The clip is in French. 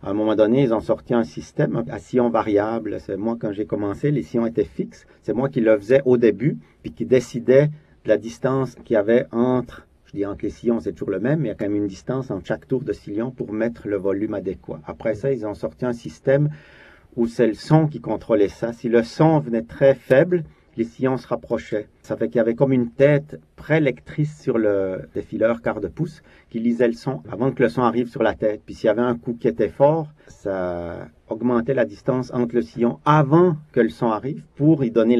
À un moment donné, ils ont sorti un système à sillon variable. C'est moi, quand j'ai commencé, les sillons étaient fixes. C'est moi qui le faisais au début, puis qui décidais de la distance qu'il y avait entre, je dis entre les sillons, c'est toujours le même, mais il y a quand même une distance entre chaque tour de sillon pour mettre le volume adéquat. Après ça, ils ont sorti un système où c'est le son qui contrôlait ça. Si le son venait très faible, les sillons se rapprochaient. Ça fait qu'il y avait comme une tête prélectrice sur le défileur quart de pouce qui lisait le son avant que le son arrive sur la tête. Puis s'il y avait un coup qui était fort, ça augmentait la distance entre le sillon avant que le son arrive pour y donner